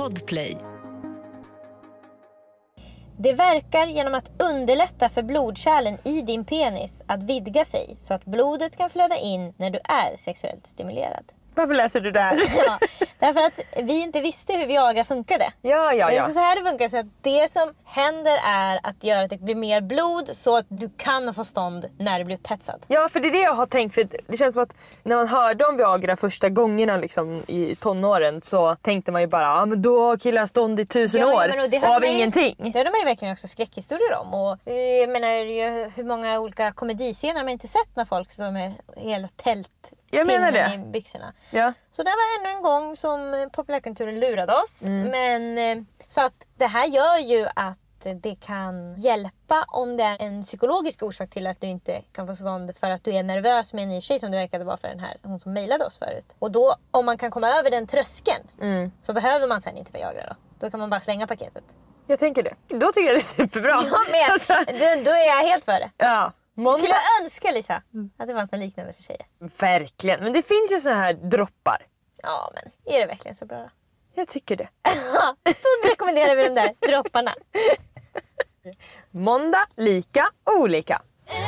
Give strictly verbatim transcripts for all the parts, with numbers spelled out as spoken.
Podplay. Det verkar genom att underlätta för blodkärlen i din penis att vidga sig så att blodet kan flöda in när du är sexuellt stimulerad. Varför läser du där? Ja, därför att vi inte visste hur Viagra funkade. Ja, ja, ja. Så här det funkar, så att det som händer är att göra att det blir mer blod så att du kan få stånd när du blir petsad. Ja, för det är det jag har tänkt. För det känns som att när man hörde om Viagra första gångerna liksom, i tonåren så tänkte man ju bara, ja ah, men då har killar stånd i tusen ja, år men, och det av ju, ingenting. Det hade man ju verkligen också skräckhistorier om. Och jag menar, hur många olika komediscener har man inte sett när folk som är hela tält jag menar det. i byxorna. Ja. Så det var ännu en gång som populärkulturen lurade oss. Mm. Men så att det här gör ju att det kan hjälpa om det är en psykologisk orsak till att du inte kan få stånd för att du är nervös med en ny tjej som det verkade vara för den här, hon som mejlade oss förut. Och då, om man kan komma över den tröskeln Mm. så behöver man sen inte Viagra då. Då kan man bara slänga paketet. Jag tänker det. Då tycker jag det är superbra. Ja, men alltså, då, då är jag helt för det. Ja. Måndag. Skulle jag önska, Lisa, att det fanns något liknande för tjejer. Verkligen. Men det finns ju så här droppar. Ja, men är det verkligen så bra då? Jag tycker det. Då rekommenderar vi de där dropparna. Måndag, lika, olika.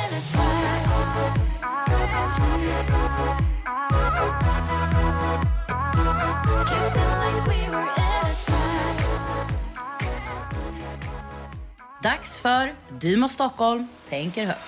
Dags för Du må Stockholm tänker högt.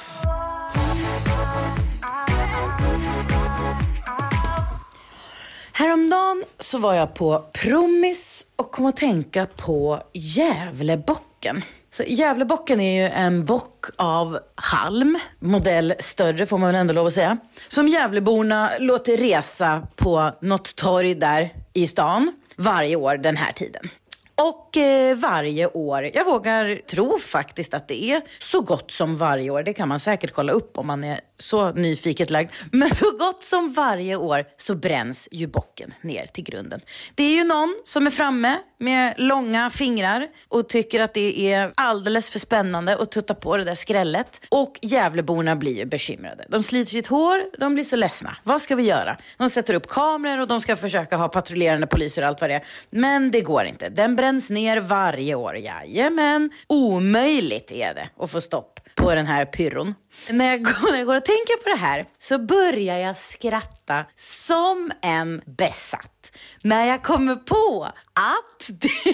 Häromdagen så var jag på Promis och kom att tänka på Gävlebocken. Så Gävlebocken är ju en bock av halm, modell större får man väl ändå lov att säga, som Gävleborna låter resa på något torg där i stan varje år den här tiden. Och eh, varje år, jag vågar tro faktiskt att det är så gott som varje år. Det kan man säkert kolla upp om man är så nyfiket lagd. Men så gott som varje år så bränns ju bocken ner till grunden. Det är ju någon som är framme med långa fingrar och tycker att det är alldeles för spännande att tutta på det där skrället. Och Gävleborna blir ju bekymrade. De sliter sitt hår, de blir så ledsna. Vad ska vi göra? De sätter upp kameror och de ska försöka ha patrullerande poliser och allt vad det är. Men det går inte. Den bränns ner varje år. Jajamän. Omöjligt är det att få stopp på den här pyrron. När jag, går, när jag går och tänker på det här så börjar jag skratta som en besatt. När jag kommer på att det,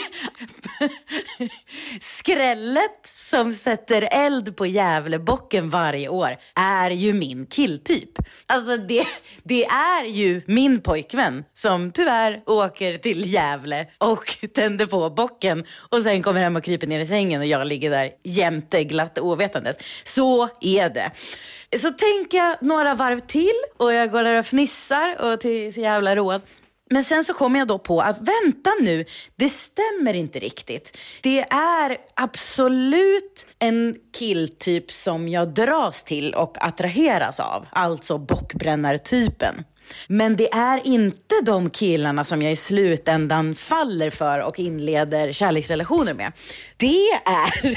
skrället som sätter eld på Gävlebocken varje år är ju min killtyp. Alltså det, det är ju min pojkvän som tyvärr åker till Gävle och tänder på bocken och sen kommer hem och kryper ner i sängen och jag ligger där jämte glatt ovetandes. Så är det. Så tänker jag några varv till och jag går där och fnissar och till så jävla road. Men sen så kommer jag då på att vänta nu, det stämmer inte riktigt. Det är absolut en killtyp som jag dras till och attraheras av. Alltså bockbrännartypen. Men det är inte de killarna som jag i slutändan faller för och inleder kärleksrelationer med. Det är,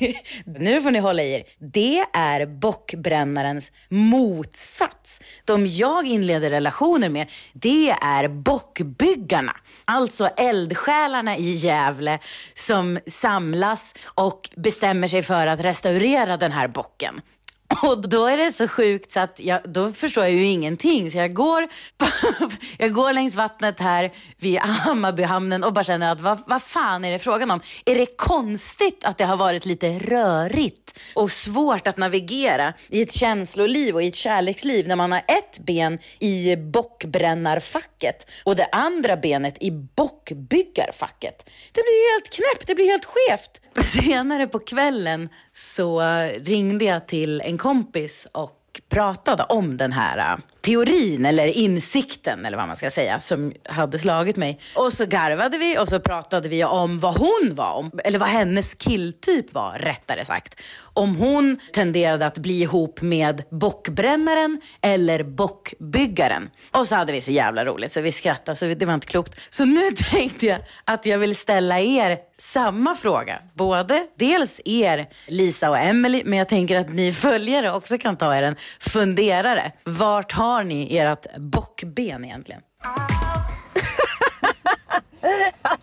nu får ni hålla i er, det är bockbrännarens motsats. De jag inleder relationer med, det är bockbyggarna. Alltså eldsjälarna i Gävle som samlas och bestämmer sig för att restaurera den här bocken. Och då är det så sjukt så att jag, då förstår jag ju ingenting. Så jag går, jag går längs vattnet här vid Hammarbyhamnen och bara känner att vad, vad fan är det frågan om? Är det konstigt att det har varit lite rörigt och svårt att navigera i ett känsloliv och i ett kärleksliv när man har ett ben i bockbrännarfacket och det andra benet i bockbyggarfacket? Det blir helt knäppt, det blir helt skevt. Senare på kvällen så ringde jag till en kompis och pratade om den här teorin eller insikten eller vad man ska säga som hade slagit mig. Och så garvade vi och så pratade vi om vad hon var, om, eller vad hennes killtyp var rättare sagt. Om hon tenderade att bli ihop med bockbrännaren eller bockbyggaren. Och så hade vi så jävla roligt så vi skrattade så det var inte klokt. Så nu tänkte jag att jag vill ställa er samma fråga. Både dels er, Lisa och Emily, men jag tänker att ni följare också kan ta er en funderare. Vart har ni ert bockben egentligen?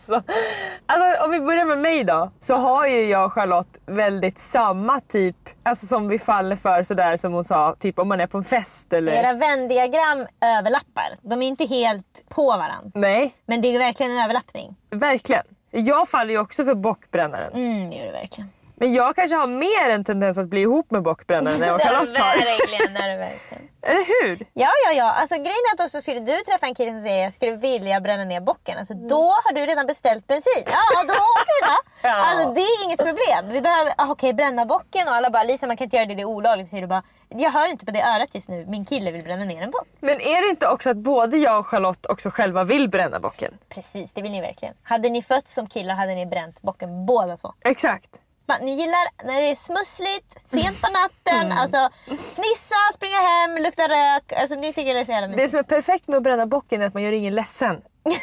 alltså, alltså om vi börjar med mig då, så har ju jag och Charlotte väldigt samma typ, alltså som vi faller för sådär som hon sa, typ om man är på en fest eller... Era vändiagram överlappar. De är inte helt på varandra. Nej. Men det är verkligen en överlappning. Verkligen. Jag faller ju också för bockbrännaren. Mm, det gör det verkligen. Men jag kanske har mer en tendens att bli ihop med bockbrännaren än vad Charlotte har. Det är verkligen, det är verkligen. Eller hur? Ja, ja, ja. Alltså grejen är att också skulle du träffa en kille som säger jag skulle vilja bränna ner bocken. Alltså då har du redan beställt bensin. Ja, då åker vi då. Ja. Alltså det är inget problem. Vi behöver, ah, okej, okay, bränna bocken och alla bara, Lisa man kan inte göra det, det är olagligt. Så säger du bara, jag hör inte på det örat just nu. Min kille vill bränna ner en bock. Men är det inte också att både jag och Charlotte också själva vill bränna bocken? Precis, det vill ni verkligen. Hade ni fötts som killar hade ni bränt bocken båda två. Exakt. Ni gillar när det är smussligt, sent på natten, Mm. alltså fnissa, springa hem, lukta rök. Alltså ni tycker det är så jävla mysigt. Det som är perfekt med att bränna bocken är att man gör ingen ledsen.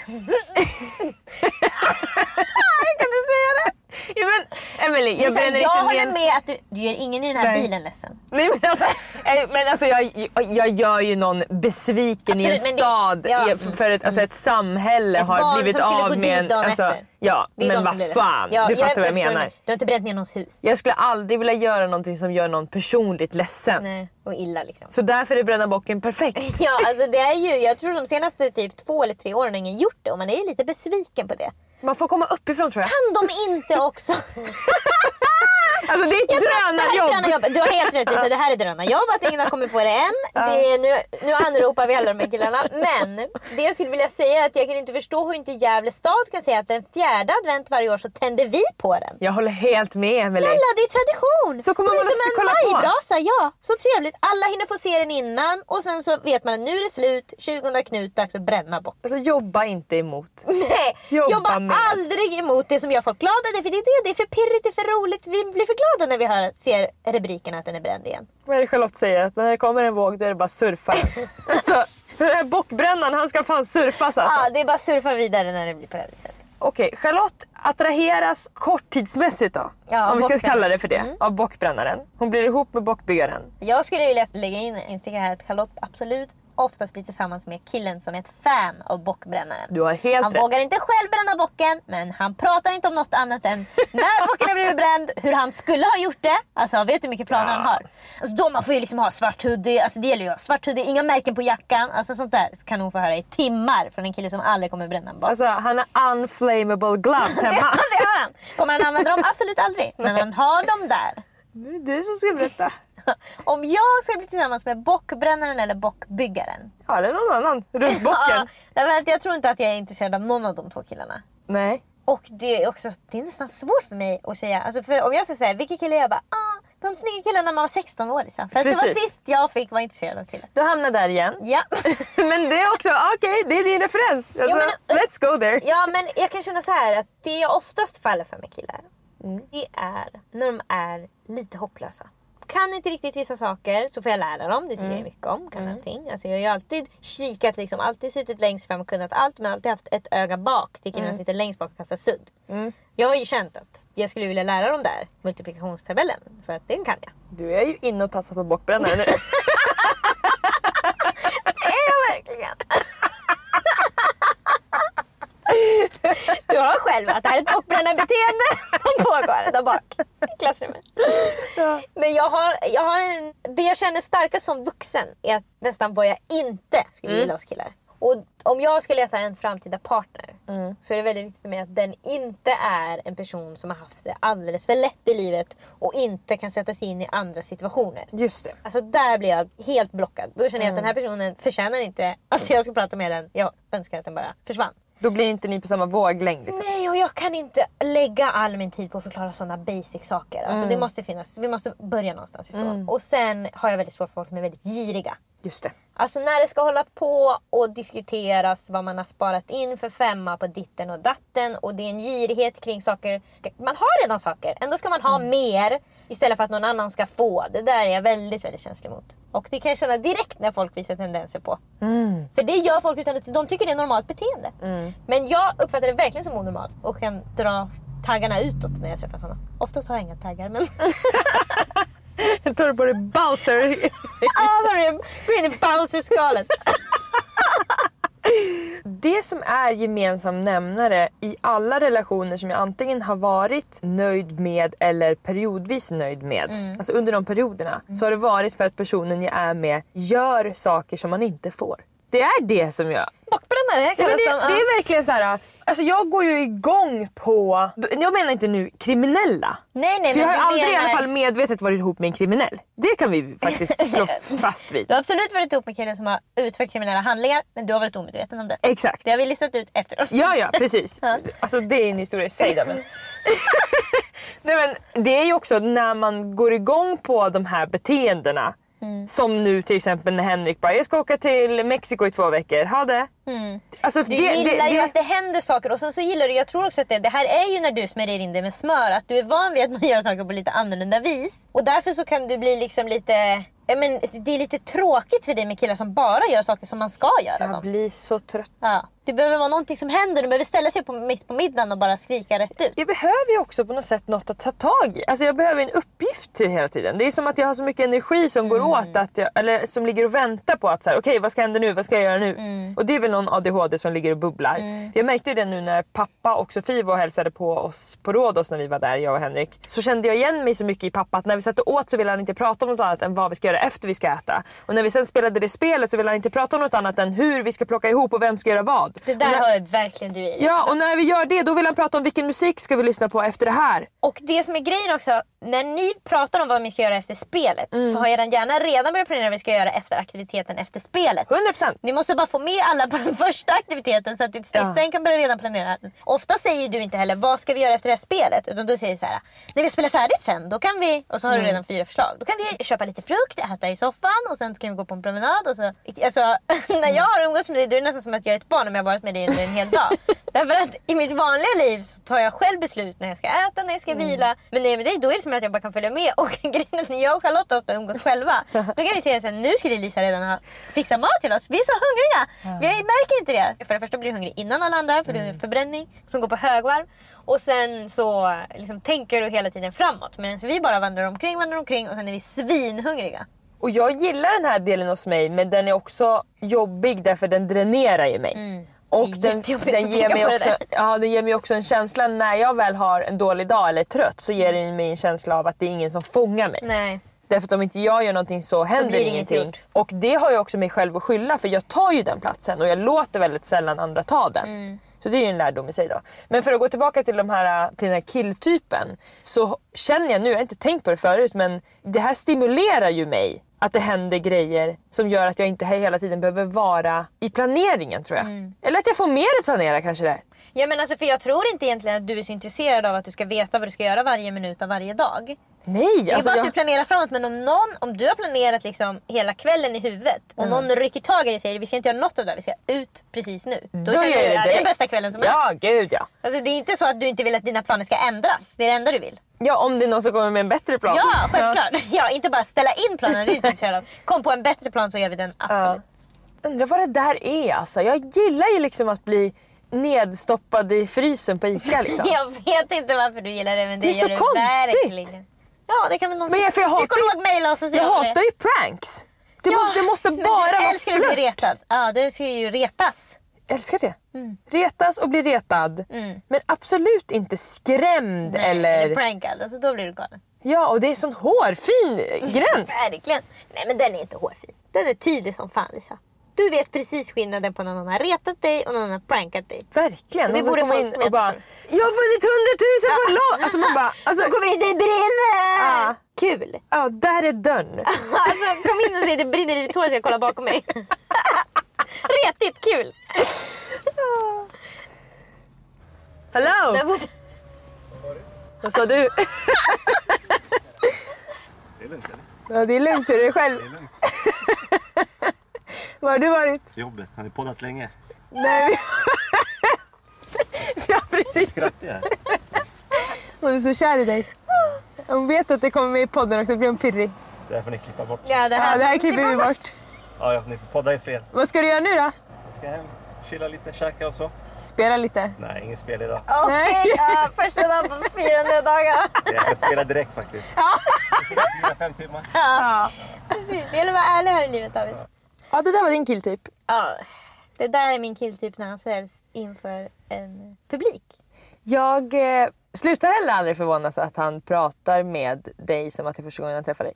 Kan du säga det? Ja, men Emily, jag Jag, bränner jag inte håller ner... med att du, du gör ingen i den här Nej. bilen ledsen. Nej, men alltså, eh, men alltså jag, jag gör ju någon besviken Absolut, i en men det- stad ja, i- för ett, alltså ett samhälle Ett har barn blivit som skulle av gå med dit dagen alltså, efter. ja, Det är men de som vad blir det. fan, Ja, du fattar vad jag förstår menar. det. Du har inte bränt ner någons hus. Jag skulle aldrig vilja göra någonting som gör någon personligt ledsen. Nej, och illa liksom. Så därför är bränna bocken perfekt. Ja, alltså det är ju, jag tror de senaste typ två eller tre åren har ingen gjort det och man är ju lite besviken på det. Man får komma uppifrån tror jag. Kan de inte också? Alltså det är ett Jag tror att det här är drönarjobb. drönarjobb. Du har helt rätt Lisa, det här är drönarjobb. Att ingen har kommit på det än. Det är, nu, nu anropar vi alla de här killarna. Men det jag skulle vilja säga är att jag kan inte förstå hur inte Gävle stad kan säga att den fjärde advent varje år så tänder vi på den. Jag håller helt med Emily. Snälla, det är tradition! Så kommer det är man att som en kolla på. majbrasa, ja. Så trevligt. Alla hinner få se den innan och sen så vet man att nu är det slut. tjugonde Knut, dags att bränna bock. Alltså jobba inte emot. Nej, Jobba jobba med. aldrig emot det som gör folk glada. Det är för det är det, det är för pirrigt, det är för roligt. Vi blir för glada när vi hör, ser rubriken att den är bränd igen. Vad är det Charlotte säger? Att när det kommer en våg då är det bara surfa. Alltså, den här bockbrännaren han ska fan surfas alltså. Ja, det är bara att surfa vidare när det blir på det här viset. Okej, Charlotte attraheras korttidsmässigt då. Ja, om vi ska bockbrännaren. kalla det för det. Mm. Av bockbrännaren. Hon blir ihop med bockbyggaren. Jag skulle vilja lägga in en sticka här att Charlotte absolut oftast blir tillsammans med killen som är ett fan av bockbrännaren. Du har helt Han rätt. vågar inte själv bränna bocken, men han pratar inte om något annat än när bocken har blivit bränd, hur han skulle ha gjort det. Alltså vet du hur mycket planer Ja. han har? Alltså då man får ju liksom ha svart hoodie, alltså det gäller ju svart hoodie, inga märken på jackan, alltså sånt där kan hon få höra i timmar från en kille som aldrig kommer bränna en bock. Alltså han har unflammable gloves hemma. Ja, det har han. Kommer han använda dem? Absolut aldrig. Men han har dem där. Nu är det du som ska berätta. Om jag ska bli tillsammans med bockbrännaren eller bockbyggaren. Ja, det är någon annan runt bocken. Ja, därför att jag tror inte att jag är intresserad av någon av de två killarna. Nej. Och det är också det är nästan svårt för mig att säga. Alltså för om jag ska säga vilka killar jag bara, ah, de snygga killarna när man var sexton år liksom. För att det var Precis. sist jag fick vara intresserad av killar. Du hamnar där igen. Ja. Men det är också, okej, det är din referens. Alltså, Jo, men- let's go there. Ja, men jag kan känna så här att det jag oftast faller för med killar, det är när de är lite hopplösa. Kan inte riktigt vissa saker så får jag lära dem. Det tycker jag mycket om. Kan allting. Alltså jag har ju alltid kikat, liksom, alltid suttit längst fram och kunnat allt. Men alltid haft ett öga bak till killarna som sitter längst bak och kastar sudd. Jag har ju känt att jag skulle vilja lära dem där multiplikationstabellen. För att den kan jag. Du är ju inne och tassar på bockbrännaren nu. Det är jag verkligen. Du hör själv att det här är ett bockbrännarbeteende som pågår där bak i klassrummet. Ja. Men jag har, jag har en, det jag känner starkast som vuxen är att nästan vad jag inte skulle gilla hos killar. Och om jag ska leta en framtida partner så är det väldigt viktigt för mig att den inte är en person som har haft det alldeles för lätt i livet och inte kan sätta sig in i andra situationer. Just det. Alltså där blir jag helt blockad. Då känner jag att den här personen förtjänar inte att jag ska prata med den. Jag önskar att den bara försvann. Då blir inte ni på samma våglängd liksom. Nej, och jag kan inte lägga all min tid på att förklara sådana basic saker. Alltså det måste finnas, vi måste börja någonstans ifrån. Och sen har jag väldigt svårt för folk som är väldigt giriga. Just det. Alltså när det ska hålla på och diskuteras vad man har sparat in för femma på ditten och datten. Och det är en girighet kring saker. Man har redan saker, ändå ska man ha mer istället för att någon annan ska få. Det där är jag väldigt, väldigt känslig mot. Och det kan jag känna direkt när folk visar tendenser på. Mm. För det gör folk utan att de tycker det är normalt beteende. Mm. Men jag uppfattar det verkligen som onormalt och kan dra taggarna utåt när jag träffar sådana. Oftast har jag inga taggar, men... Jag tar på dig Bowser. Ja, då är jag- gå in i Bowser-skalet. det som är gemensam nämnare i alla relationer som jag antingen har varit nöjd med eller periodvis nöjd med. Mm. Alltså under de perioderna. Mm. Så har det varit för att personen jag är med gör saker som man inte får. Det är det som jag... Bockbrännare ja, det, det, det är verkligen så här. Alltså jag går ju igång på... Jag menar inte nu kriminella. Nej, nej, för men jag har aldrig menar... i alla fall medvetet varit ihop med en kriminell. Det kan vi faktiskt slå fast vid. Du har absolut varit ihop med killen som har utfört kriminella handlingar, men du har varit omedveten om det. Exakt. Det har vi listat ut efter oss. Ja, ja, precis. Ja. Alltså det är en historia i sig då, men... Nej, men det är ju också när man går igång på de här beteendena. Mm. Som nu till exempel när Henrik bara, jag ska åka till Mexiko i två veckor. Ha det. Mm. Alltså, du det, gillar det, ju det... att det händer saker och sen så gillar du, jag tror också att det, det här är ju när du smörjer in det med smör. Att du är van vid att man gör saker på lite annorlunda vis. Och därför så kan du bli liksom lite... Men det är lite tråkigt för dig med killar som bara gör saker som man ska göra. Jag dem. blir så trött. Ja. Det behöver vara någonting som händer. Du behöver ställa sig på, mitt på middagen och bara skrika rätt ut. Jag behöver ju också på något sätt något att ta tag i. Alltså jag behöver en uppgift till hela tiden. Det är som att jag har så mycket energi som går mm. åt. Att jag, eller som ligger och väntar på att så här, okej, vad ska hända nu? Vad ska jag göra nu? Mm. Och det är väl någon A D H D som ligger och bubblar. Mm. Jag märkte ju det nu när pappa och Sofie var och hälsade på oss på Rhodos när vi var där, jag och Henrik. Så kände jag igen mig så mycket i pappa att när vi satt och åt så ville han inte prata om något annat än vad vi ska göra efter vi ska äta. Och när vi sen spelade det spelet så ville han inte prata om något annat än hur vi ska plocka ihop och vem ska göra vad. Det där har verkligen du i. Ja, och när vi gör det då vill han prata om vilken musik ska vi lyssna på efter det här. Och det som är grejen också, när ni pratar om vad ni ska göra efter spelet mm. så har jag gärna redan börjat planera vad vi ska göra efter aktiviteten efter spelet. hundra procent. Ni måste bara få med alla på den första aktiviteten så att du ja. sen kan börja redan planera. Ofta säger du inte heller vad ska vi göra efter det här spelet, utan du säger så här: när vi spelar färdigt sen, då kan vi, och så har mm. du redan fyra förslag. Då kan vi köpa lite frukt, äta i soffan och sen kan vi gå på en promenad och så. Alltså, när jag har umgåtts med dig, då är det nästan som att jag är ett barn om jag har varit med dig under en hel dag. Därför att i mitt vanliga liv så tar jag själv beslut när jag ska äta, när jag ska mm. vila. Men när jag är med dig, då är det som att jag bara kan följa med. Och grejen när jag och Charlotte ofta umgås själva, då kan vi säga sen, nu skulle Lisa redan ha fixat mat till oss. Vi är så hungriga. Vi märker inte det. För det första blir du hungrig innan alla andra, för mm. det är förbränning som går på högvarv. Och sen så liksom, tänker du hela tiden framåt. Men vi bara vandrar omkring, vandrar omkring och sen är vi svinhungriga. Och jag gillar den här delen hos mig, men den är också jobbig därför den dränerar ju mig. Mm. Och den, den, ger mig också, ja, den ger mig också en känsla när jag väl har en dålig dag eller är trött, så ger den mig en känsla av att det är ingen som fångar mig. Nej. Därför att om inte jag gör någonting så händer så ingenting. Inget och det har jag också mig själv att skylla, för jag tar ju den platsen och jag låter väldigt sällan andra ta den. Mm. Så det är ju en lärdom i sig då. Men för att gå tillbaka till, de här, till den här killtypen, så känner jag nu, jag har inte tänkt på det förut, men det här stimulerar ju mig. Att det händer grejer som gör att jag inte hela tiden behöver vara i planeringen, tror jag. Mm. Eller att jag får mer att planera kanske där. Ja, men alltså, för jag tror inte egentligen att du är så intresserad av att du ska veta vad du ska göra varje minut av varje dag. Nej, det är alltså bara jag... att du planerar framåt. Men om någon, om du har planerat liksom hela kvällen i huvudet och mm. någon rycker tag i dig och säger vi ska inte göra något av det, vi ska ut precis nu. Då, då känner du att det är den bästa kvällen som är. Ja, gud ja. Alltså, det är inte så att du inte vill att dina planer ska ändras. Det är det enda du vill. Ja, om det är någon som kommer med en bättre plan. Ja, självklart. Ja, ja, inte bara ställa in planen. Det är intresserad av. Kom på en bättre plan så gör vi den, absolut. Ja. Undrar vad det där är alltså. Jag gillar ju liksom att bli nedstoppad i frysen på ICA liksom. Jag vet inte varför du gillar det, men det, det är så gör konstigt. Du verkligen. Ja, det kan väl någon men jag, psykolog mejla oss och säga. Jag hatar ju pranks. Det, ja, måste, det måste bara vara flört. Du älskar att bli retad. Ja, du ska ju retas. Jag älskar det. Mm. Retas och bli retad. Mm. Men absolut inte skrämd. Nej, eller... eller prankad. Alltså, då blir du galen. Ja, och det är sån hårfin gräns. Verkligen. Nej, men den är inte hårfin. Den är tydlig som fan, Lisa. Du vet precis skillnaden på när någon har retat dig och när någon har prankat dig. Verkligen. Det borde komma in och bara, jag har funnit hundratusen på en låt. Alltså man bara, alltså, så kommer inte det brinner. Ja. Kul. Ja, där är dörren. Alltså, kom in och säg det brinner i ditt hår så jag kollar bakom mig. Retigt, kul. Hallå. Vad sa du? Det är lugnt, eller? Ja, det är lugnt. Är det själv? Det är lugnt. Var har du varit? Jobbet. Har ni poddat länge? Nej. Ja, precis. Skrattar jag? Hon är så kär i dig. Hon vet att det kommer med i podden också, blir hon pirrig. Det här får ni klippa bort. Ja, det här, ja, det här klipper vi bort. Ja, ja, ni får podda i fred. Vad ska du göra nu då? Jag ska hem, chilla lite, käka och så. Spela lite? Nej, ingen spel idag. Okej, okay, ja, första dagen på fyrahundra dagar. Jag ska spela direkt faktiskt. Ja. fyra fem timmar. Ja, precis. Det gäller att vara ärlig här i livet, David. Ja, det där var din killtyp. Ja, Det där är min killtyp när han ställs inför en publik. Jag eh, slutar heller aldrig förvånas att han pratar med dig som att det är första gången jag träffar dig.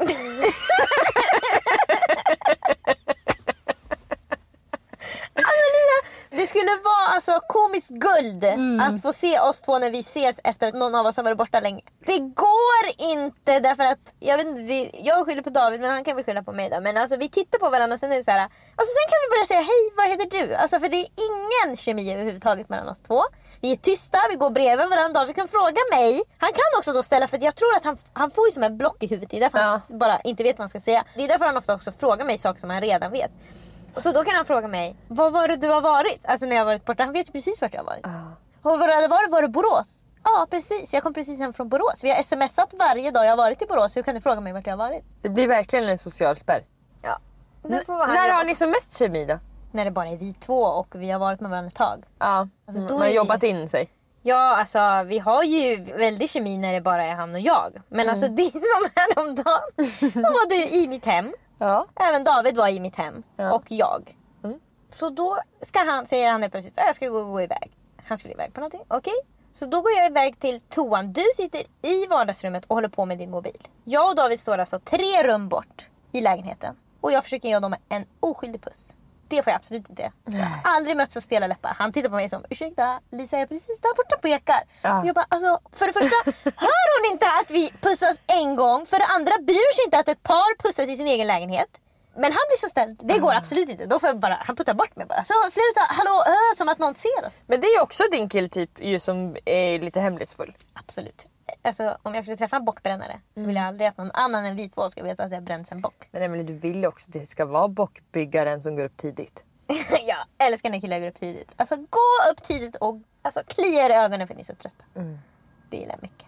Det skulle vara alltså komiskt guld mm. att få se oss två när vi ses efter att någon av oss har varit borta länge. Det går inte därför att jag vet inte, det, jag skyller på David men han kan väl skylla på mig då. Men alltså vi tittar på varandra och sen är det så här. Alltså sen kan vi börja säga hej, vad heter du? Alltså för det är ingen kemi överhuvudtaget mellan oss två. Vi är tysta, vi går bredvid varandra. Vi kan fråga mig. Han kan också då ställa för att jag tror att han, han får ju som en block i huvudet. Det är därför ja. han bara inte vet vad man ska säga. Det är därför han ofta också frågar mig saker som han redan vet. Och så då kan han fråga mig, vad var det du har varit? Alltså när jag har varit borta, han vet ju precis vart jag har varit. Uh. Och vad det var, var det Borås? Ja, precis. Jag kom precis hem från Borås. Vi har smsat varje dag jag har varit i Borås. Hur kan du fråga mig vart jag har varit? Det blir verkligen en social spärr. Ja. N- när har ni som mest kemi då? När det bara är vi två och vi har varit med varandra ett tag. Ja, alltså, då man har jobbat vi... in sig. Ja, alltså vi har ju väldigt kemi när det bara är han och jag. Men mm. alltså det som häromdagen, då var du i mitt hem. Ja. Även David var i mitt hem. Ja. Och jag. Mm. Så då ska han, säger han plötsligt, jag ska gå, gå iväg. Han skulle iväg på någonting. Okej. Okay. Så då går jag iväg till toan. Du sitter i vardagsrummet och håller på med din mobil. Jag och David står alltså tre rum bort i lägenheten. Och jag försöker ge dem en oskyldig puss. Det får jag absolut inte. Jag har aldrig mött så stela läppar. Han tittar på mig som, ursäkta, Lisa är precis där borta på pekar. Ja. Och jag bara, alltså, för det första, hör hon inte att vi pussas en gång? För det andra, bryr sig inte att ett par pussas i sin egen lägenhet. Men han blir så ställd. Det går absolut inte. Då får jag bara, han puttar bort mig bara. Så sluta, hallå, äh, som att någon ser oss. Men det är ju också din killtyp ju som är lite hemlighetsfull. Absolut. Alltså om jag skulle träffa en bockbrännare så vill jag aldrig att någon annan än vi två ska veta att jag bränns en bock. Men Emelie, du vill också att det ska vara bockbyggaren som går upp tidigt. Ja, älskar när killar går upp tidigt. Alltså gå upp tidigt och alltså, klia i ögonen för ni är så trötta. Mm. Det gillar jag mycket.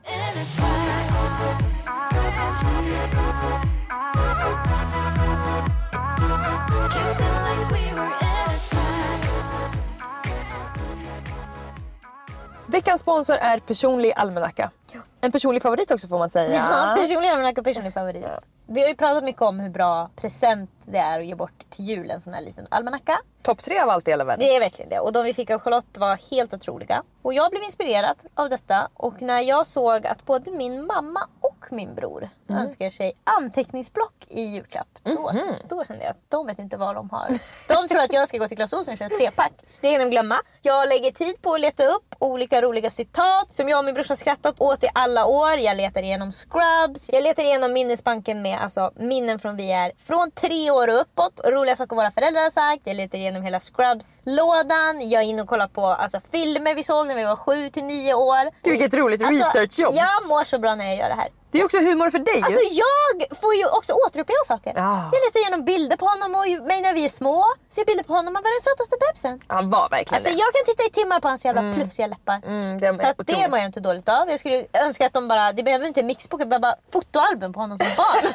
Veckans sponsor är Personlig almanacka. Ja. En personlig favorit också får man säga. Ja, personlig almanacka och personlig favorit. Ja. Vi har ju pratat mycket om hur bra present det är att ge bort till jul en sån här liten almanacka. Topp tre av allt i hela världen. Det är verkligen det. Och de vi fick av Charlotte var helt otroliga. Och jag blev inspirerad av detta. Och när jag såg att både min mamma och min bror mm. önskar sig anteckningsblock i julklapp. Då, mm. då kände jag att de vet inte vad de har. De tror att jag ska gå till Clas Ohlson och köra en trepack. Det kan de glömma. Jag lägger tid på att leta upp olika roliga citat som jag och min brorsa skrattat åt i alla år. Jag letar igenom Scrubs. Jag letar igenom minnesbanken med alltså, minnen från vi är från tre år och uppåt. Roliga saker våra föräldrar har sagt. Jag letar igenom hela Scrubs-lådan. Jag är inne och kollar på alltså, filmer vi såg när vi var sju till nio år. Du, vilket roligt alltså, researchjobb. Jag mår så bra när jag gör det här. Det är också humor för dig. Alltså jag får ju också återuppleva saker. Ah. Jag letar igenom bilder på honom och mig när vi är små. Ser bilder på honom, han var den sötaste bebisen. Han var verkligen alltså, det. Jag kan titta i timmar på hans jävla mm. plufsiga läppar. Mm, det så att det mår jag inte dåligt av. Jag skulle önska att de bara, det behöver inte mixbok, jag behöver bara fotoalbum på honom som barn.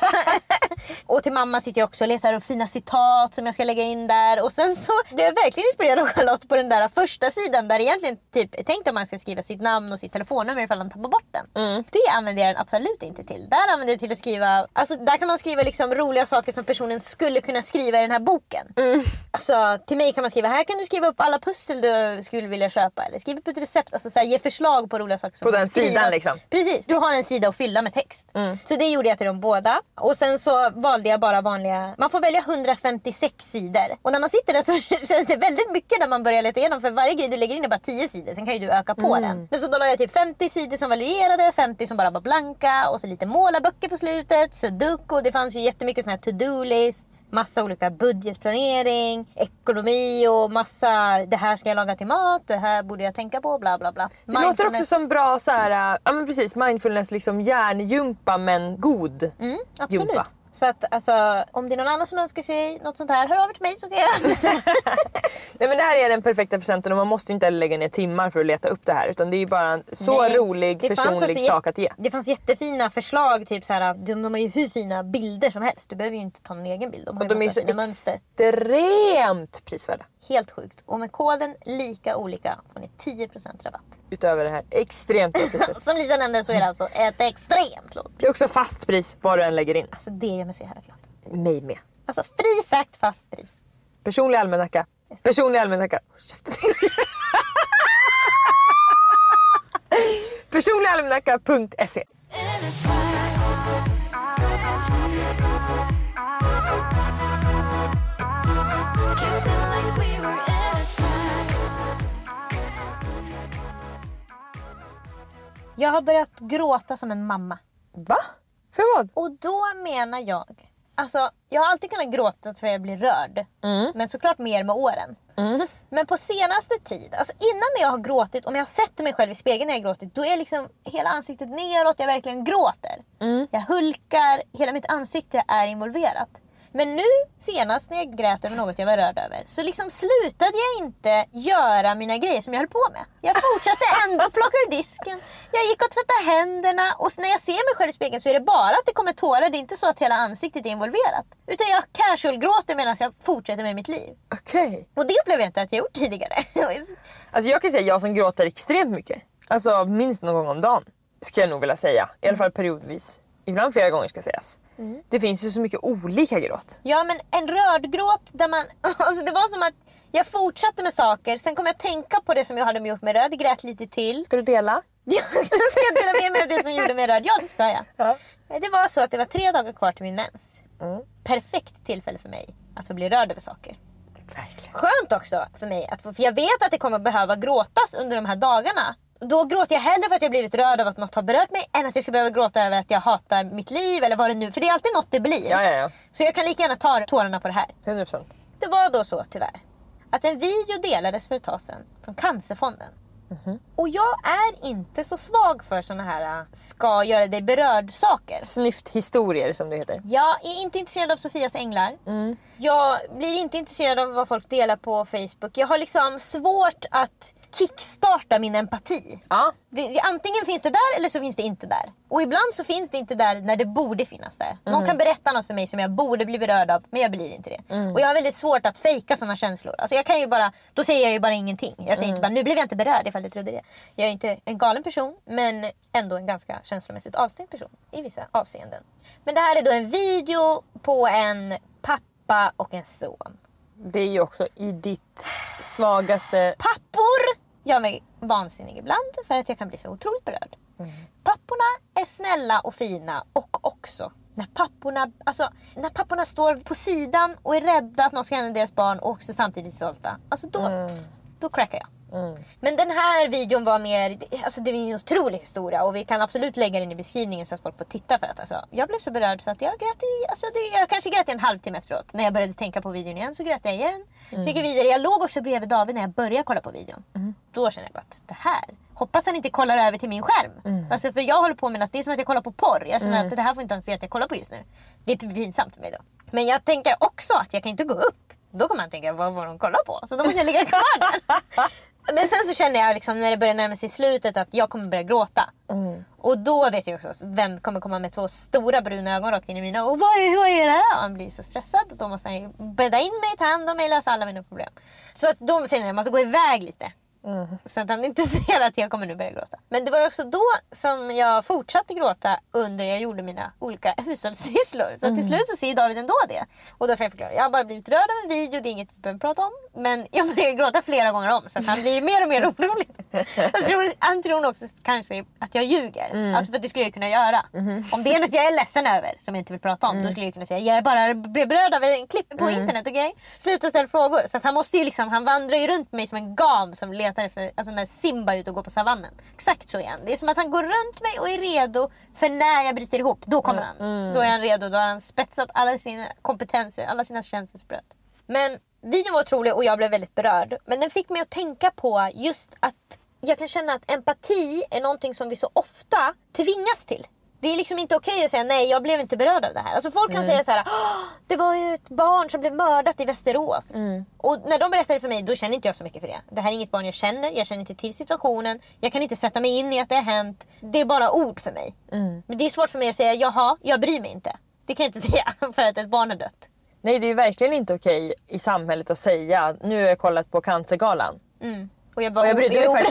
Och till mamma sitter jag också och letar upp fina citat som jag ska lägga in där. Och sen så blev jag verkligen inspirerad av Charlotte på den där första sidan där egentligen typ är tänkt att man ska skriva sitt namn och sitt telefonnummer ifall man tappar bort den. Mm. Det använder jag den absolut inte till. Där använder jag till att skriva, alltså där kan man skriva liksom roliga saker som personen skulle kunna skriva i den här boken. Mm. Alltså till mig kan man skriva, här kan du skriva upp alla pussel du skulle vilja köpa. Eller skriva upp ett recept, alltså så här, ge förslag på roliga saker som på den skrivas. Sidan liksom. Precis, du har en sida att fylla med text. Mm. Så det gjorde jag till dem båda. Och sen så valde jag bara vanliga, man får välja hundrafemtiosex sidor. Och när man sitter där så känns det väldigt mycket när man börjar leta igenom. För varje grej du lägger in är bara tio sidor, sen kan ju du öka på mm. den. Men så då la jag till femtio sidor som varierade, femtio som bara var blanka. Och så lite målarböcker på slutet, sudoku. Det fanns ju jättemycket såna här to-do-lists. Massa olika budgetplanering, ekonomi och massa, det här ska jag laga till mat, det här borde jag tänka på, bla bla bla. Det låter också som bra så här, ja men precis, mindfulness liksom hjärnjumpa men god mm, absolut. Jumpa. Så att alltså, om det är någon annan som önskar sig något sånt här, hör över till mig så kan jag beställa. Nej men det här är den perfekta presenten och man måste inte lägga ner timmar för att leta upp det här. Utan det är ju bara en så Nej, rolig, personlig sak att ge. Det fanns jättefina förslag, typ så här, de, de har ju hur fina bilder som helst. Du behöver ju inte ta en egen bild. De har och de är ju så extremt prisvärda. Helt sjukt. Och med koden lika olika får ni tio procent rabatt. Utöver det här extremt bra priset. Som Lisa nämnde så är det alltså ett extremt lågt. Det är också fast pris vad du än lägger in. Alltså det gör mig så jävla glad. Mig med. Alltså fri frakt, fast pris. Personlig almanacka. Personlig almanacka. personlig almanacka punkt se. Jag har börjat gråta som en mamma. Va? För vad? Och då menar jag... Alltså, jag har alltid kunnat gråta för jag blir rörd. Mm. Men såklart mer med åren. Mm. Men på senaste tid, alltså innan jag har gråtit, om jag har sett mig själv i spegeln när jag har gråtit, då är liksom hela ansiktet neråt, jag verkligen gråter. Mm. Jag hulkar, hela mitt ansikte är involverat. Men nu senast när jag grät över något jag var rörd över, så liksom slutade jag inte göra mina grejer som jag höll på med. Jag fortsatte ändå plocka ur disken. Jag gick och tvättade händerna, och när jag ser mig själv i spegeln så är det bara att det kommer tårar. Det är inte så att hela ansiktet är involverat. Utan jag casual gråter medan jag fortsätter med mitt liv. Okej. Okay. Och det upplever jag inte att jag gjort tidigare. Alltså jag kan säga jag som gråter extremt mycket. Alltså minst någon gång om dagen. Ska jag nog vilja säga. I alla fall periodvis. Ibland flera gånger ska sägas. Mm. Det finns ju så mycket olika gråt. Ja, men en rörd gråt där man... Alltså det var som att jag fortsatte med saker. Sen kom jag att tänka på det som jag hade gjort med röd. Grät lite till. Ska du dela? Jag ska dela med mig av det som gjorde mig röd. Ja, det ska jag. Ja. Det var så att det var tre dagar kvar till min mens. Mm. Perfekt tillfälle för mig att få bli rörd över saker. Verkligen. Skönt också för mig. Att få, för jag vet att det kommer behöva gråtas under de här dagarna. Då gråter jag hellre för att jag blivit rörd av att något har berört mig än att jag ska behöva gråta över att jag hatar mitt liv eller vad det nu. För det är alltid något det blir. Ja, ja, ja. Så jag kan lika gärna ta tårarna på det här. hundra procent. Det var då så tyvärr att en video delades för ett tag sedan från Cancerfonden. Mm-hmm. Och jag är inte så svag för såna här ska göra dig berörd saker. Snyfthistorier som det heter. Jag är inte intresserad av Sofias änglar. Mm. Jag blir inte intresserad av vad folk delar på Facebook. Jag har liksom svårt att kickstarta min empati. Ja. Det, antingen finns det där eller så finns det inte där. Och ibland så finns det inte där när det borde finnas där. Någon mm. kan berätta något för mig som jag borde bli berörd av, men jag blir inte det. Mm. Och jag har väldigt svårt att fejka sådana känslor. Alltså jag kan ju bara, då säger jag ju bara ingenting. Jag säger mm. inte bara, nu blev jag inte berörd ifall jag trodde det. Jag är inte en galen person, men ändå en ganska känslomässigt avstängd person i vissa avseenden. Men det här är då en video på en pappa och en son. Det är ju också i ditt svagaste... Pappor gör mig vansinnig ibland för att jag kan bli så otroligt berörd. Mm. Papporna är snälla och fina, och också när papporna, alltså, när papporna står på sidan och är rädda att någon ska hända deras barn och också samtidigt stolta. Alltså då, mm. då crackar jag. Mm. Men den här videon var mer, alltså det är en otrolig historia och vi kan absolut lägga den i beskrivningen så att folk får titta, för att alltså, jag blev så berörd så att jag grät i, alltså det, jag kanske grät i en halvtimme efteråt. När jag började tänka på videon igen så grät jag igen. Mm. Så gick jag vidare, jag låg också bredvid David när jag började kolla på videon. Mm. Då kände jag bara att det här, hoppas han inte kollar över till min skärm. Mm. Alltså för jag håller på med att det är som att jag kollar på porr. Jag känner mm. att det här får inte han se att jag kollar på just nu. Det är pinsamt för mig då. Men jag tänker också att jag kan inte gå upp. Då kommer man tänka, vad var de kollar på? Så då måste jag ligga kvar där. Men sen så känner jag liksom, när det börjar närma sig slutet att jag kommer börja gråta. Mm. Och då vet jag också vem kommer komma med två stora bruna ögon rakt in i mina. Och vad är, vad är det här? Och han blir så stressad. Och då måste han bädda in mig, ta hand om mig, lösa alla mina problem. Så att då känner jag att jag måste gå iväg lite. Mm. Så att han inte ser att jag kommer nu börja gråta. Men det var också då som jag fortsatte gråta under jag gjorde mina olika hushållssysslor. Så mm. till slut så ser David ändå det. Och då får jag förklara, jag har bara blivit rörd av en video, det är inget vi behöver prata om. Men jag börjar gråta flera gånger om, så att han blir mer och mer orolig. Jag tror, han tror också kanske att jag ljuger. Mm. Alltså för det skulle jag kunna göra. Mm. Om det är något jag är ledsen över som jag inte vill prata om, mm. då skulle jag kunna säga, jag är bara berörd av en klipp på mm. internet, okej? Okay? Sluta ställa frågor. Så att han måste ju liksom, han vandrar ju runt mig som en gam som letar efter, alltså när Simba ut och går på savannen. Exakt så är han. Det är som att han går runt mig och är redo för när jag bryter ihop. Då kommer han. Mm. Då är han redo. Då har han spetsat alla sina kompetenser, alla sina känselspröt. Men videon var otrolig och jag blev väldigt berörd. Men den fick mig att tänka på just att jag kan känna att empati är någonting som vi så ofta tvingas till. Det är liksom inte okej att säga nej, jag blev inte berörd av det här. Alltså folk kan mm. säga så här, det var ju ett barn som blev mördat i Västerås. Mm. Och när de berättade för mig, då känner inte jag så mycket för det. Det här är inget barn jag känner, jag känner inte till situationen. Jag kan inte sätta mig in i att det har hänt. Det är bara ord för mig. Mm. Men det är svårt för mig att säga, jaha, jag bryr mig inte. Det kan jag inte säga för att ett barn har dött. Nej, det är ju verkligen inte okej i samhället att säga, nu har jag kollat på Cancergalan. Mm. Och jag, bara, och jag brydde mig faktiskt inte.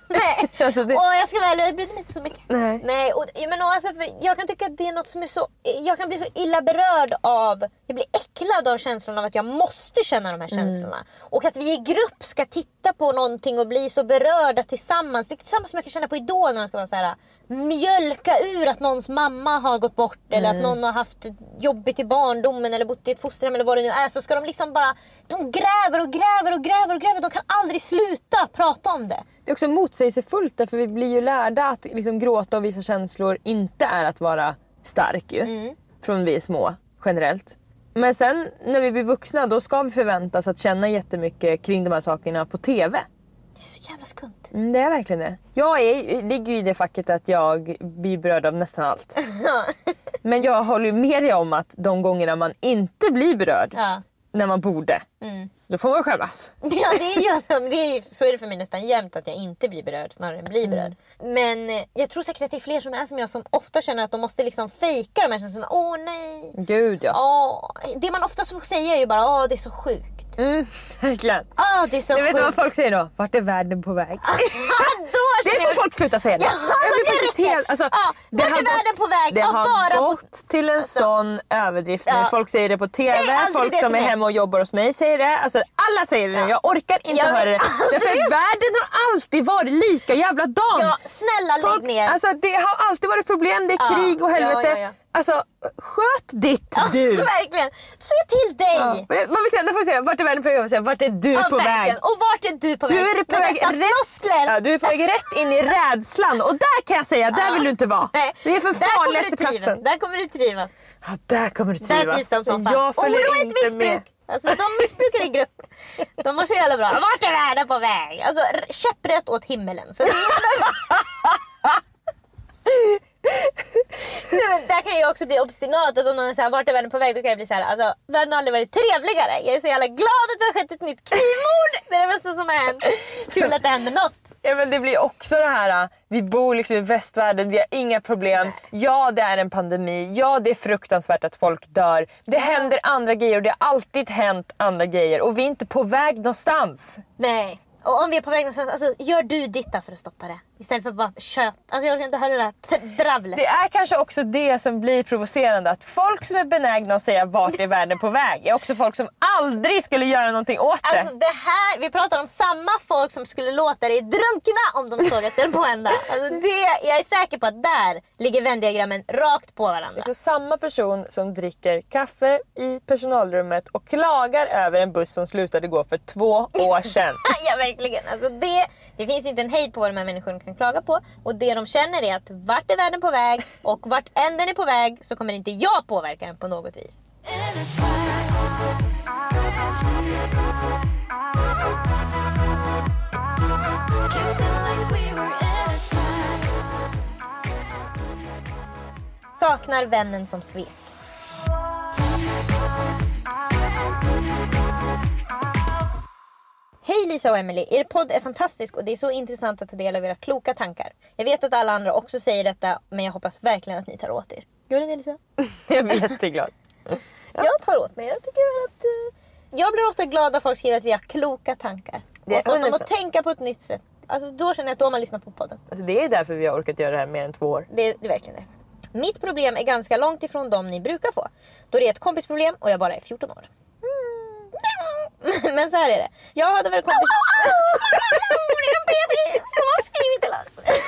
Nej. Alltså det... Och jag ska väl, jag bryr mig inte så mycket. Nej. Nej, och, men alltså, för jag kan tycka att det är något som är så... Jag kan bli så illa berörd av... Jag blir äcklad av känslan av att jag måste känna de här känslorna. Mm. Och att vi i grupp ska titta på någonting och bli så berörda tillsammans. Det är samma som jag kan känna på Idol när de ska vara så här, mjölka ur att någons mamma har gått bort. Mm. Eller att någon har haft jobbigt i barndomen eller bott i ett fosterhem eller vad det nu är. Så ska de liksom bara... De gräver och gräver och gräver och gräver. De kan aldrig sluta prata om det. Det är också motsägelsefullt därför vi blir ju lärda att liksom gråta och visa känslor inte är att vara stark ju. Mm. Från vi är små, generellt. Men sen när vi blir vuxna då ska vi förväntas att känna jättemycket kring de här sakerna på tv. Det är så jävla skumt. Mm, det är verkligen det. Jag är, ligger ju i det facket att jag blir berörd av nästan allt. Men jag håller ju med dig om att de gångerna man inte blir berörd, ja. När man borde, mm. då får man skämmas. Ja, det är ju alltså, det är ju, så är det för mig nästan jämt att jag inte blir berörd snarare än blir berörd. Mm. Men jag tror säkert att det är fler som är som jag som ofta känner att de måste liksom fejka de här känslorna. Åh nej. Gud ja. Åh, det man ofta får säga är ju bara åh det är så sjukt. Mm, verkligen. Ah, det är så jag vet vad folk säger då. Vart är världen på väg? Det får folk sluta säga det. Ja, jag blir faktiskt helt, alltså, ah, det vart är världen gått, på väg? Det ah, har bara gått bort. Till en alltså, sån överdrift. Ja. Folk säger det på tv. Folk som är hemma och jobbar hos mig säger det. Alltså, alla säger det. Ja. Jag orkar inte jag höra det. Därför att världen har alltid varit lika jävla dam. Ja, snälla folk, lägg ner. Alltså, det har alltid varit problem. Det är ja. Krig och helvete. Ja, ja, ja. Alltså, sköt ditt ja, du. Verkligen. Se till dig. Ja. Man vill säga, då får vi säga, vart är världen på väg? Vart är du ja, på verkligen. Väg? Och vart är du på väg? Du är på väg rätt, ja, du är på väg rätt in i rädslan. Och där kan jag säga, där vill du inte vara. Nej. Det är för farligaste platsen. Där kommer du trivas. Ja, där kommer du trivas. Där trivs de som fan. Jag följer inte missbruk. Med. Alltså de missbrukar i grupp. De var så jävla bra. Vart är världen på väg? Alltså käpprätt åt himmelen. Så det är Nej, men där kan jag också bli obstinat att om någon säger vart är världen på väg, då kan jag bli så här, alltså världen har aldrig varit trevligare. Jag är så jävla glad att det har skett ett nytt knivmord. Det är det bästa som har hänt. Kul att det händer något. Ja, men det blir också det här, vi bor liksom i västvärlden, vi har inga problem. Nej. Ja, det är en pandemi. Ja, det är fruktansvärt att folk dör. Det händer andra grejer och det har alltid hänt andra grejer. Och vi är inte på väg någonstans. Nej. Och om vi är på väg någonstans, alltså, gör du ditt för att stoppa det. Istället för att bara kött. Alltså jag kan inte höra det där dravlet. Det är kanske också det som blir provocerande. Att folk som är benägna att säga vart är världen på väg är också folk som aldrig skulle göra någonting åt det. Alltså det här, vi pratar om samma folk som skulle låta dig drunkna om de såg att det på ända. Alltså det, jag är säker på att där ligger vändiagrammen rakt på varandra. Det är samma person som dricker kaffe i personalrummet och klagar över en buss som slutade gå för två år sedan. Ja, verkligen. Alltså det, det finns inte en hejd på vad de här människorna kan klaga på. Och det de känner är att vart är världen på väg och vart än den är på väg så kommer inte jag påverka den på något vis. Saknar vännen som svek. Hej Lisa och Emily, er podd är fantastisk och det är så intressant att ta del av era kloka tankar. Jag vet att alla andra också säger detta, men jag hoppas verkligen att ni tar åt er. Gör ni det, Lisa? Jag blir jätteglad. Ja. Jag tar åt mig, jag tycker att... Uh... Jag blir ofta glad när folk skriver att vi har kloka tankar. Det är och fått dem att tänka på ett nytt sätt. Alltså då känner jag att då man lyssnar på podden. Alltså det är därför vi har orkat göra det här mer än två år. Det är, det är verkligen det. Mitt problem är ganska långt ifrån dem ni brukar få. Då det är ett kompisproblem och jag bara är fjorton år. Men så här är det. Jag hade väl kompis... Oh, oh, oh, det är en bebis som har skrivit till oss.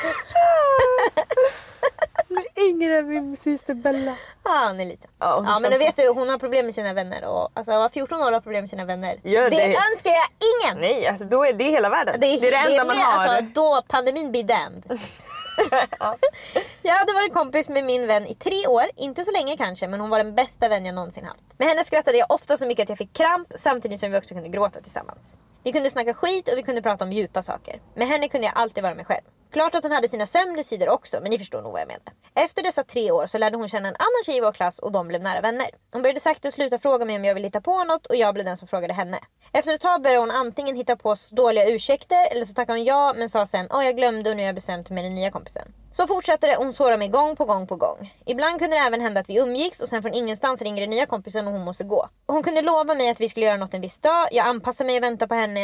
Ingen är min syster Bella. Ja, hon är liten. Ja, ja men du vet du, hon har problem med sina vänner. Och, alltså jag var fjorton år och har problem med sina vänner. Det, det önskar jag ingen. Nej, alltså då är det hela världen. Det är det, är det enda det är man har. Alltså, då pandemin blir damned. Ja. Jag hade varit kompis med min vän i tre år. Inte så länge kanske, men hon var den bästa vän jag någonsin haft. Med henne skrattade jag ofta så mycket att jag fick kramp, samtidigt som vi också kunde gråta tillsammans. Vi kunde snacka skit och vi kunde prata om djupa saker. Med henne kunde jag alltid vara mig själv. Klart att hon hade sina sämre sidor också, men ni förstår nog vad jag menar. Efter dessa tre år så lärde hon känna en annan tjej i vår klass och de blev nära vänner. Hon började sakta och sluta fråga mig om jag ville hitta på något och jag blev den som frågade henne. Efter ett tag började hon antingen hitta på dåliga ursäkter eller så tackade hon ja men sa sen åh jag glömde och nu har jag bestämt med den nya kompisen. Så fortsatte det, hon sårade mig gång på gång på gång. Ibland kunde det även hända att vi umgicks och sen från ingenstans ringde den nya kompisen och hon måste gå. Hon kunde lova mig att vi skulle göra något en viss dag, jag anpassade mig och väntade på henne.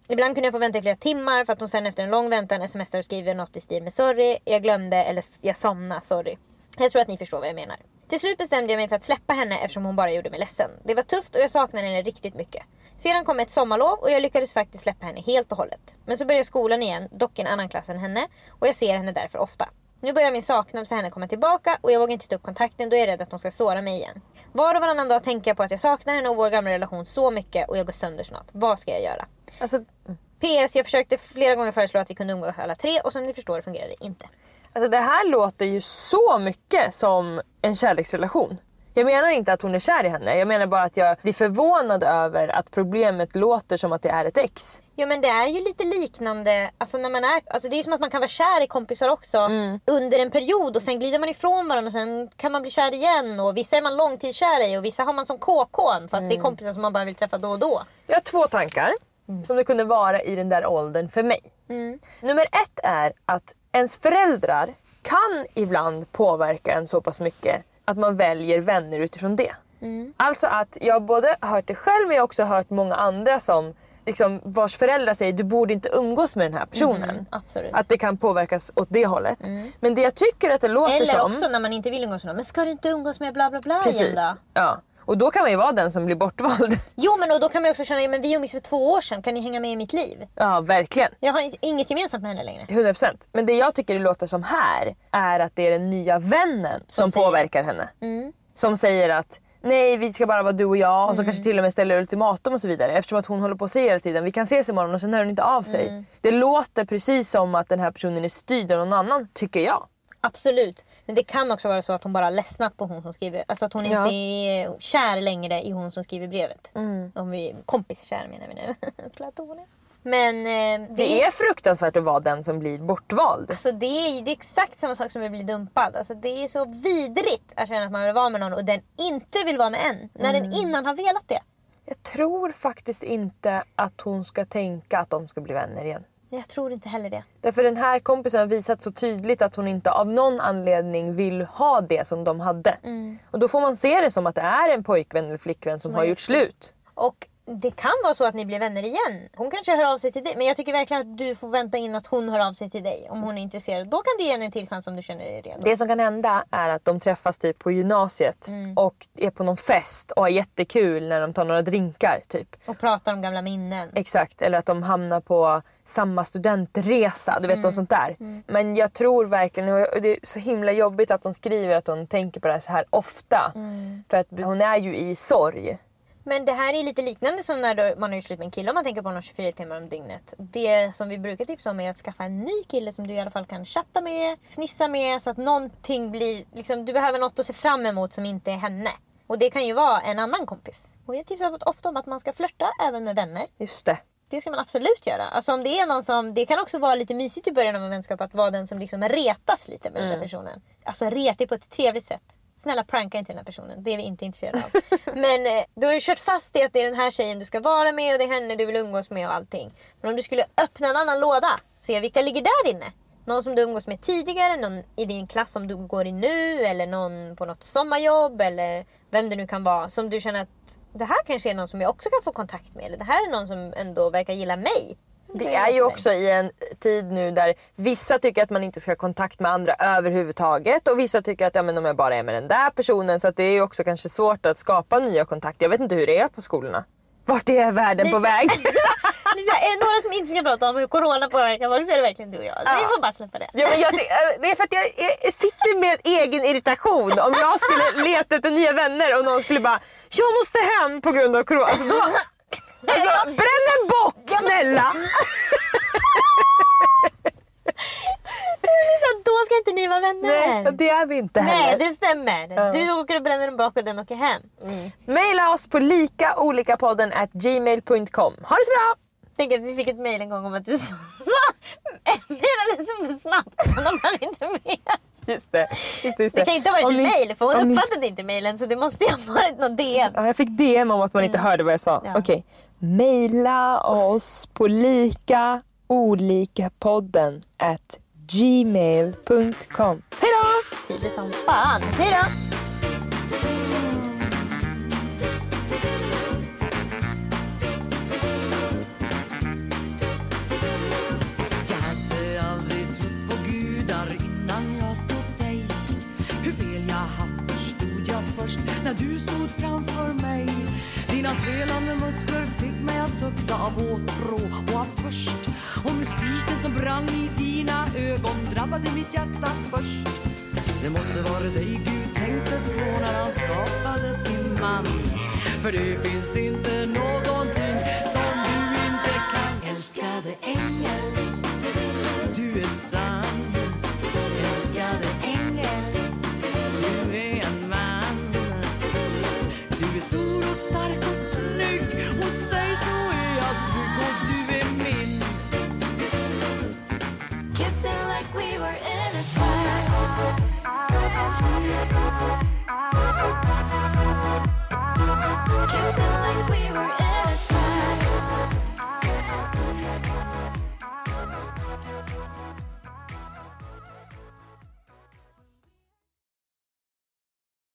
Ibland kunde jag få vänta i flera timmar för att hon sen efter en lång väntan smsar och skriver något i stil med sorry, jag glömde eller jag somnade, sorry. Jag tror att ni förstår vad jag menar. Till slut bestämde jag mig för att släppa henne eftersom hon bara gjorde mig ledsen. Det var tufft och jag saknade henne riktigt mycket. Sedan kom ett sommarlov och jag lyckades faktiskt släppa henne helt och hållet. Men så började skolan igen, dock i en annan klass än henne, och jag ser henne därför ofta. Nu börjar min saknad för henne komma tillbaka och jag vågar inte ta upp kontakten då jag är rädd att hon ska såra mig igen. Var och varannan dag tänker jag på att jag saknar henne och vår gamla relation så mycket och jag går sönder snart. Vad ska jag göra? Alltså, P S, jag försökte flera gånger föreslå att vi kunde umgås alla tre och som ni förstår fungerar det inte. alltså det här låter ju så mycket som en kärleksrelation. Jag menar inte att hon är kär i henne. Jag menar bara att jag blir förvånad över att problemet låter som att det är ett ex. Ja, men det är ju lite liknande. Alltså, när man är, alltså det är ju som att man kan vara kär i kompisar också mm. under en period. Och sen glider man ifrån varandra och sen kan man bli kär igen. Och vissa är man långtidskär i och vissa har man som K K. Fast mm. det är kompisar som man bara vill träffa då och då. Jag har två tankar mm. som det kunde vara i den där åldern för mig. Mm. Nummer ett är att ens föräldrar kan ibland påverka en så pass mycket att man väljer vänner utifrån det. Mm. Alltså att jag både hört det själv men jag har också hört många andra som liksom, vars föräldrar säger du borde inte umgås med den här personen. Mm, absolut. Att det kan påverkas åt det hållet. Mm. Men det jag tycker att det låter Eller som... Eller också när man inte vill umgås med någon. Men ska du inte umgås med bla bla bla Precis. igen då? Ja. Och då kan man ju vara den som blir bortvald. Jo, men och då kan man ju också känna, men vi umgicks för två år sedan, kan ni hänga med i mitt liv? Ja, verkligen. Jag har inget gemensamt med henne längre. hundra procent. Men det jag tycker det låter som här är att det är den nya vännen som, som påverkar henne. Mm. Som säger att nej, vi ska bara vara du och jag. Och så mm. kanske till och med ställer ultimatum och så vidare. Eftersom att hon håller på att säga hela tiden, vi kan ses imorgon och sen hör hon inte av sig. Mm. Det låter precis som att den här personen är styrd av någon annan, tycker jag. Absolut. Men det kan också vara så att hon bara har ledsnat på hon som skriver. Alltså att hon ja. inte är kär längre i hon som skriver brevet. Mm. Om vi kompiskär menar vi nu. Platoniskt. Men eh, det, det är, är fruktansvärt att vara den som blir bortvald. Alltså det är, det är exakt samma sak som att bli dumpad. Alltså det är så vidrigt att känna att man vill vara med någon och den inte vill vara med en. När mm. den innan har velat det. Jag tror faktiskt inte att hon ska tänka att de ska bli vänner igen. Jag tror inte heller det. Därför den här kompisen har visat så tydligt att hon inte av någon anledning vill ha det som de hade. Mm. Och då får man se det som att det är en pojkvän eller flickvän som, som har gjort slut. Och det kan vara så att ni blir vänner igen. Hon kanske hör av sig till dig. Men jag tycker verkligen att du får vänta in att hon hör av sig till dig. Om hon är intresserad. Då kan du ge henne en till chans om du känner dig redo. Det som kan hända är att de träffas typ på gymnasiet. Mm. Och är på någon fest och har jättekul när de tar några drinkar typ. Och pratar om gamla minnen. Exakt. Eller att de hamnar på samma studentresa. Du vet, mm. något sånt där. Mm. Men jag tror verkligen, och det är så himla jobbigt att de skriver att hon tänker på det så här ofta. Mm. För att hon är ju i sorg. Men det här är lite liknande som när man har gjort slut med en kille, om man tänker på honom tjugofyra timmar om dygnet. Det som vi brukar tipsa om är att skaffa en ny kille som du i alla fall kan chatta med, fnissa med, så att någonting blir, liksom, du behöver något att se fram emot som inte är henne. Och det kan ju vara en annan kompis. Och jag tipsar ofta om att man ska flirta även med vänner. Just det. Det ska man absolut göra. Alltså om det är någon som, det kan också vara lite mysigt i början av en vänskap att vara den som liksom retas lite med mm. den där personen. Alltså retig på ett trevligt sätt. Snälla, pranka inte den här personen. Det är vi inte intresserade av. Men eh, du har ju kört fast i att det är den här tjejen du ska vara med och det är henne du vill umgås med och allting. Men om du skulle öppna en annan låda, se vilka ligger där inne. Någon som du umgås med tidigare, någon i din klass som du går i nu, eller någon på något sommarjobb, eller vem det nu kan vara. Som du känner att det här kanske är någon som jag också kan få kontakt med. Eller det här är någon som ändå verkar gilla mig. Det är ju också i en tid nu där vissa tycker att man inte ska ha kontakt med andra överhuvudtaget. Och vissa tycker att ja, men om jag bara är med den där personen. Så att det är ju också kanske svårt att skapa nya kontakter. Jag vet inte hur det är på skolorna. Vart är världen Lisa, på väg? Lisa, är det några som inte ska prata om hur corona påverkar folk så är det verkligen du och jag. Så ja. Vi får bara släppa det. Ja, men jag, det är för att jag, jag sitter med egen irritation. Om jag skulle leta efter nya vänner och någon skulle bara jag måste hem på grund av corona. Alltså då... Alltså, bränn en bock, snälla! Så då ska inte ni vara vänner. Nej, det är vi inte heller. Nej, det stämmer. Ja. Du åker och bränner en bock och den åker hem. Mm. Maila oss på likaolikapodden at gmail dot com. Ha det så bra! Tänk att vi fick ett mejl en gång om att du sa mejlade så snabbt så de var inte med. Just det. Just det, just det. Det kan inte ha varit om ett ni, mejl för hon uppfattade ni... inte mejlen så det måste ju ha varit någon D M. Ja, jag fick D M om att man inte mm. hörde vad jag sa. Ja. Okej. Okay. Maila oss på likaolikapodden at gmail dot com. Hej då! Tidigt som fan. Hej då! först när du stod framför mig. Dina spelande muskler fick mig att sukta av åtrå och av törst. Och mystiken som brann i dina ögon drabbade mitt hjärta först. Det måste vara dig Gud tänkte på när han skapade sin man. För det finns inte någonting som du inte kan. Älskade ängel, du är